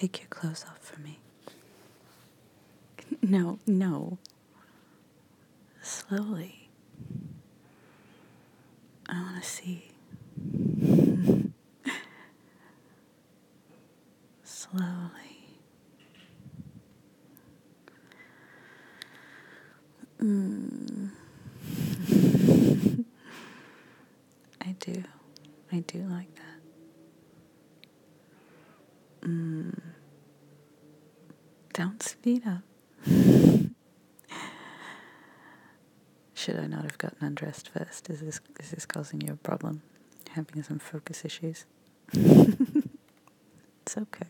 Take your clothes off for me. No, no. Slowly. I want to see. Slowly. I do like that. Don't speed up. Should I not have gotten undressed first? Is this causing you a problem? Having some focus issues? It's okay.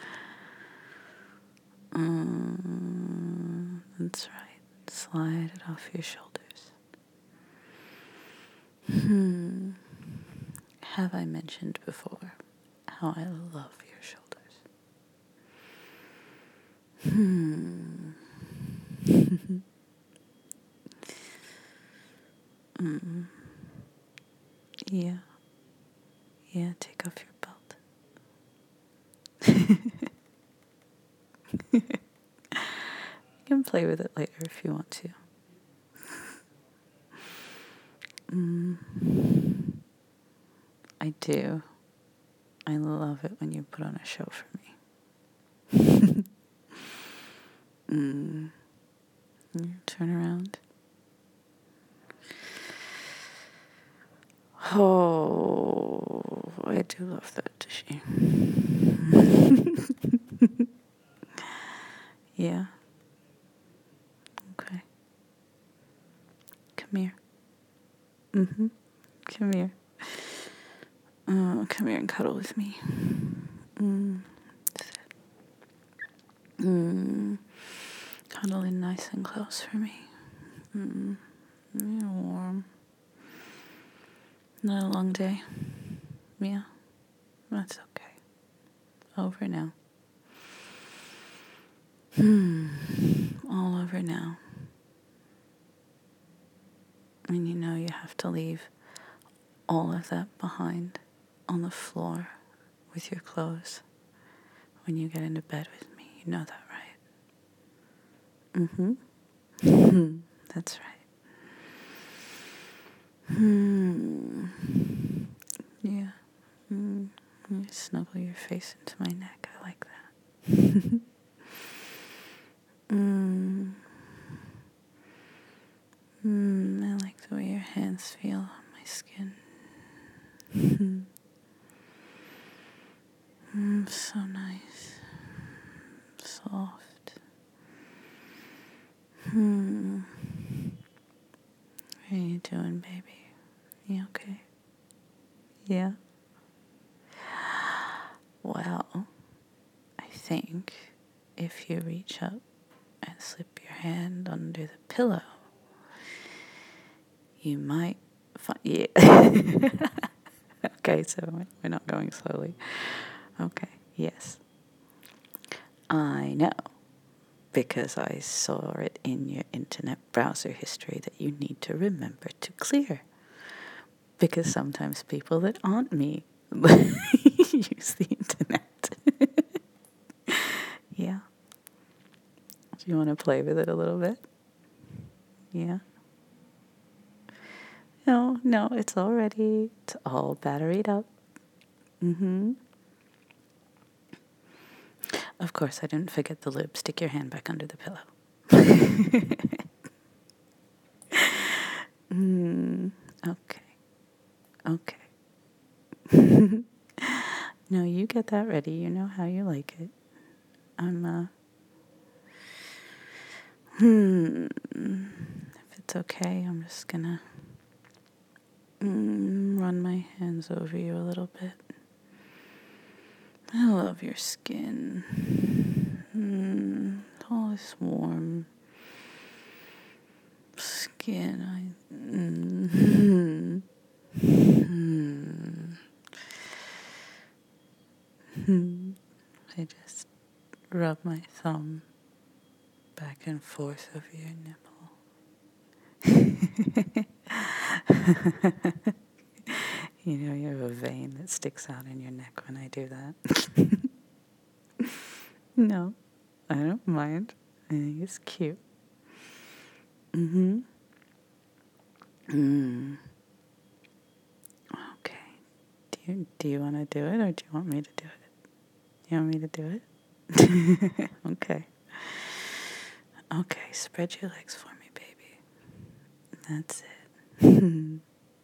That's right. Slide it off your shoulders. Have I mentioned before how I love your shoulders? Yeah. Yeah, take off your belt. You can play with it later if you want to. I do. I love it when you put on a show for me. Turn around. Oh, I do love that tushy. Yeah. Okay. Come here. Come here. Come here and cuddle with me. Cuddle in nice and close for me. You're warm. Not a long day. Yeah. That's okay. Over now. All over now. And you know you have to leave all of that behind on the floor with your clothes when you get into bed with me. You know that, right? That's right. Yeah. You snuggle your face into my neck. I like that. I like the way your hands feel on my skin. So nice. Soft. How you doing, baby? You okay? Yeah? Well, I think if you reach up and slip your hand under the pillow, you might find... Yeah. Okay, so we're not going slowly. Okay, yes. I know, because I saw it in your internet browser history that you need to remember to clear. Because sometimes people that aren't me use the internet. Yeah. Do you want to play with it a little bit? Yeah. No, it's all ready. It's all batteried up. Of course, I didn't forget the lube. Stick your hand back under the pillow. Okay. No, you get that ready. You know how you like it. If it's okay, I'm just gonna run my hands over you a little bit. I love your skin. All this warm skin. I just rub my thumb back and forth over your nipple. You know you have a vein that sticks out in your neck when I do that. No, I don't mind. I think it's cute. Mm-hmm. Mm. Okay. Do you want to do it, or do you want me to do it? You want me to do it? Okay. Okay, spread your legs for me, baby. That's it.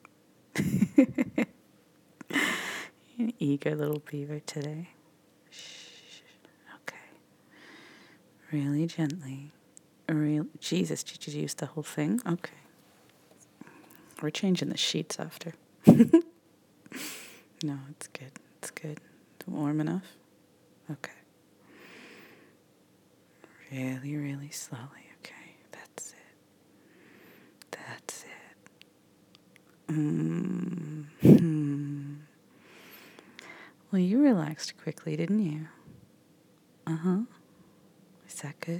You're an eager little beaver today. Shh. Okay. Really gently. Jesus, did you use the whole thing? Okay. We're changing the sheets after. No, it's good. It's good. It's warm enough? Okay. Really, really slowly. Okay. That's it. That's it. Mm-hmm. Well, you relaxed quickly, didn't you? Uh-huh. Is that good?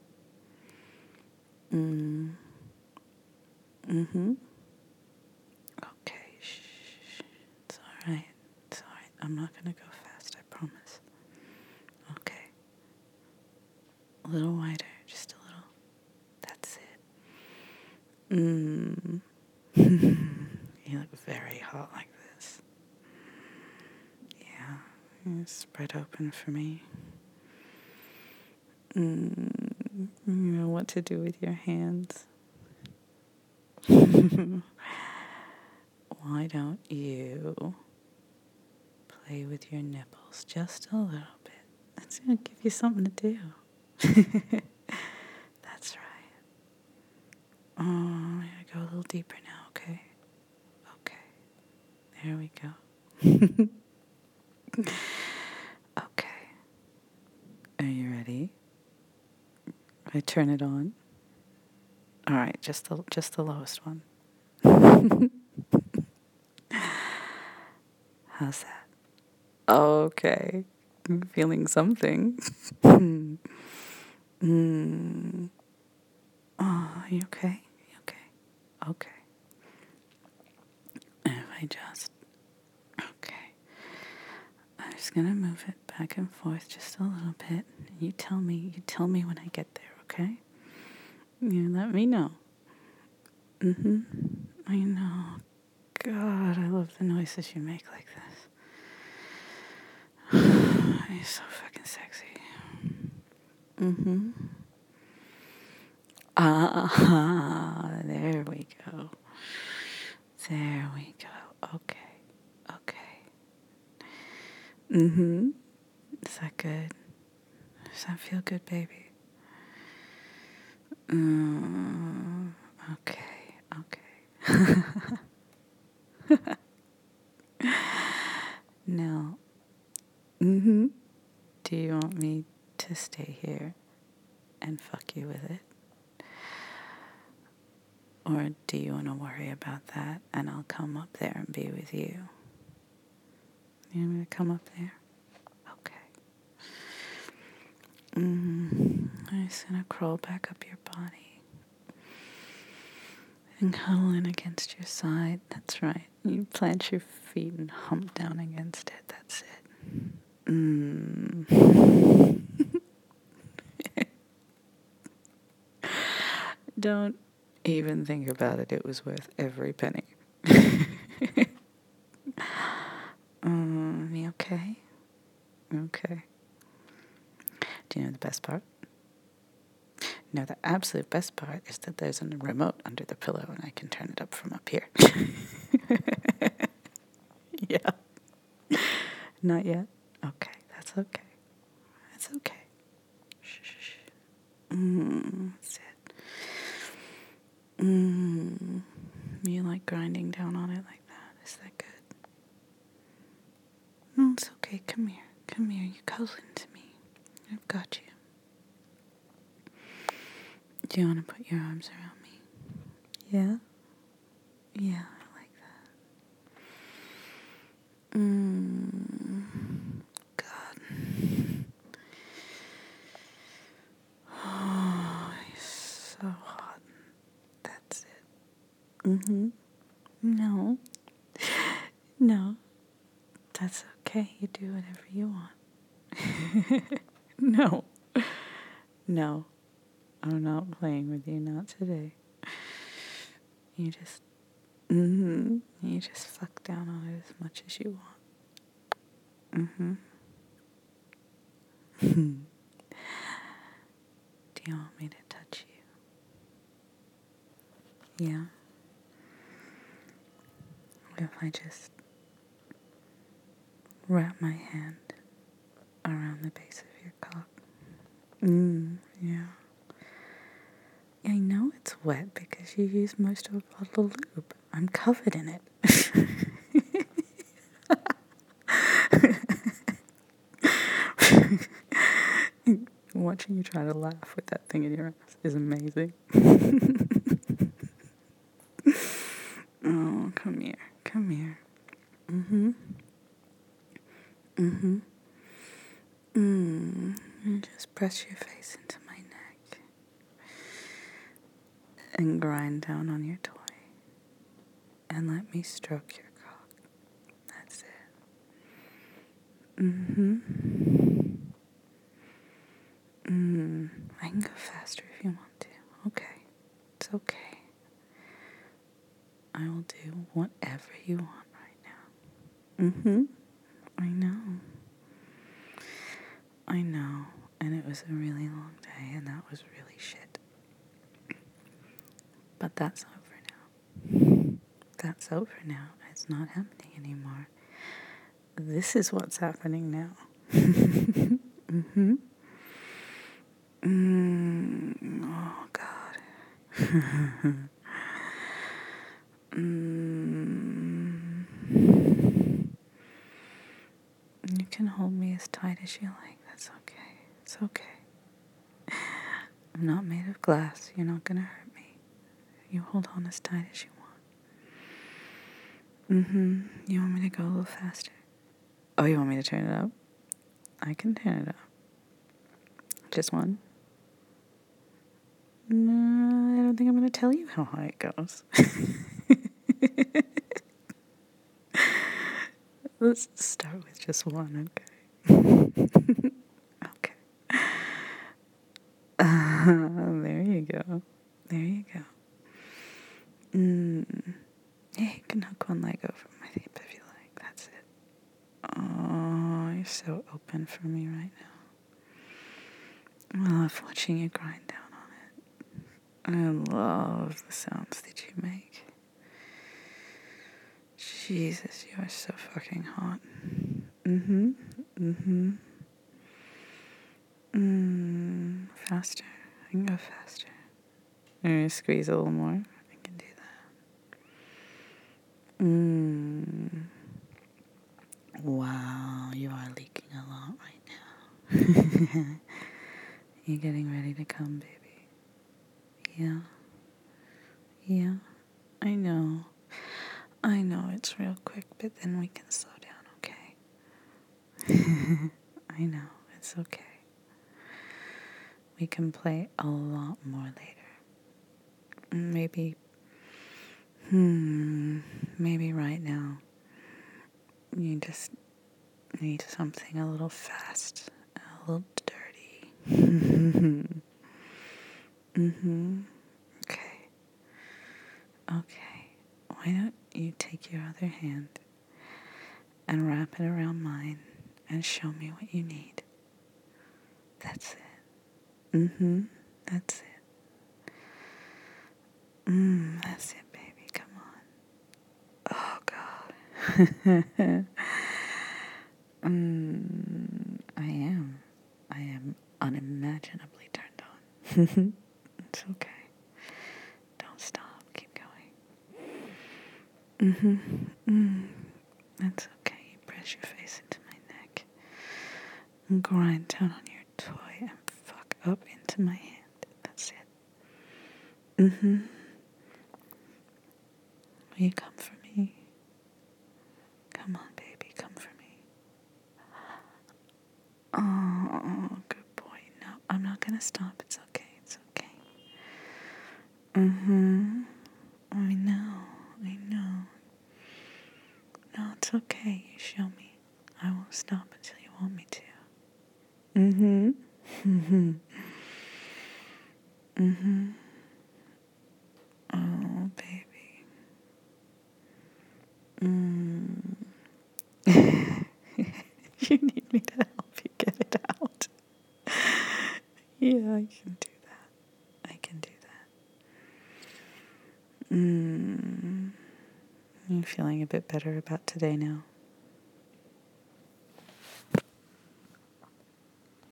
Mm-hmm. Okay. Shh. It's all right. It's all right. I'm not going to go fast, I promise. Okay. A little wider. Just a little. That's it. You look very hot like this. Yeah. You spread open for me. You know what to do with your hands. Why don't you play with your nipples just a little bit? That's going to give you something to do. That's right. Oh, I'm going to go a little deeper now, okay? Okay. There we go. Okay. Are you ready? I turn it on. All right, just the lowest one. How's that? Okay. I'm feeling something. Oh, you okay? You okay? Okay. And if I just... Okay. I'm just going to move it back and forth just a little bit. You tell me when I get there, okay? You let me know. Mm-hmm. I know. God, I love the noises you make like this. You're so fucking sexy. Mm-hmm. There we go. There we go. Okay. Okay. Mm-hmm. Is that good? Does that feel good, baby? Okay. Okay. Now, mm-hmm. Do you want me to stay here and fuck you with it? Or do you want to worry about that and I'll come up there and be with you? You want me to come up there? Okay. I'm just going to crawl back up your body and cuddle in against your side. That's right. You plant your feet and hump down against it. That's it. Don't even think about it. It was worth every penny. You okay? Okay. Do you know the best part? No, the absolute best part is that there's a remote under the pillow and I can turn it up from up here. Yeah. Not yet? Okay, that's okay. That's okay. Shh, shh, shh. That's it. You like grinding down on it like that? Is that good? No, it's okay. Come here. Come here. You cuddle into me. I've got you. Do you want to put your arms around me? Yeah? Yeah, I like that. God. Oh, he's so hot. That's it. No. No. That's okay. You do whatever you want. No. No. I'm not playing with you, not today. You just, you just fuck down on it as much as you want. Do you want me to touch you? Yeah? What if I just wrap my hand around the base of your cock? Yeah. I know it's wet because you used most of a bottle of lube. I'm covered in it. Watching you try to laugh with that thing in your ass is amazing. Oh, come here. Come here. And just press your face into my neck and grind down on your toy. And let me stroke your cock. That's it. I can go faster if you want to. Okay. It's okay. I will do whatever you want right now. I know. I know. And it was a really long day, and that was really shit. But that's over now. That's over now. It's not happening anymore. This is what's happening now. Oh, God. You can hold me as tight as you like. That's okay. It's okay. I'm not made of glass. You're not gonna hurt me. You hold on as tight as you want. You want me to go a little faster? Oh, you want me to turn it up? I can turn it up. Just one? No, I don't think I'm gonna tell you how high it goes. Let's start with just one, okay? Okay. There you go. There you go. Yeah, you can hook one leg over my hip if you like. That's it. Oh, you're so open for me right now. I love watching you grind down on it. I love the sounds that you make. Jesus, you are so fucking hot. Faster. I can go faster. Maybe squeeze a little more. I can do that. Wow, you are leaking a lot right now. You getting ready to come, baby? Yeah. Yeah. I know. I know it's real quick, but then we can slow down, okay? I know. It's okay. We can play a lot more later. Maybe right now you just need something a little fast, a little dirty. Okay. Okay. Why don't you take your other hand and wrap it around mine and show me what you need? That's it. That's it. That's it, baby. Come on. Oh, God. I am unimaginably turned on. It's okay. Don't stop. Keep going. That's okay. You press your face into my neck and grind down on your toy and fuck up into my hand. That's it. Will you come for me? Come on, baby. Come for me. Oh, good boy. No, I'm not gonna stop. It's okay. It's okay. I know. I know. No, it's okay. You show me. I won't stop until you want me to. Mm-hmm. Mm-hmm. Oh, baby. Mm. You need me to help you get it out. Yeah, I can do that. I can do that. You feeling a bit better about today now?